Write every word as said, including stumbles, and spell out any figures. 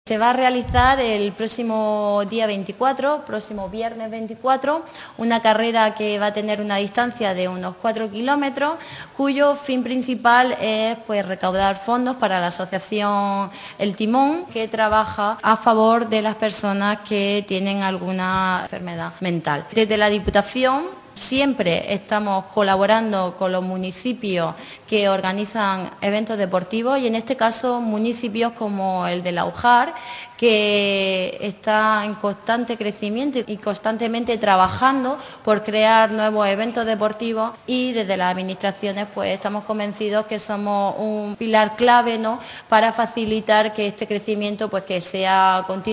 Se va a realizar el próximo día veinticuatro, próximo viernes veinticuatro, una carrera que va a tener una distancia de unos cuatro kilómetros, cuyo fin principal es pues, recaudar fondos para la asociación El Timón, que trabaja a favor de las personas que tienen alguna enfermedad mental. Desde la Diputación siempre estamos colaborando con los municipios que organizan eventos deportivos y en este caso municipios como el de Laujar, que está en constante crecimiento y constantemente trabajando por crear nuevos eventos deportivos, y desde las administraciones pues estamos convencidos que somos un pilar clave, ¿no?, para facilitar que este crecimiento pues que sea continuo.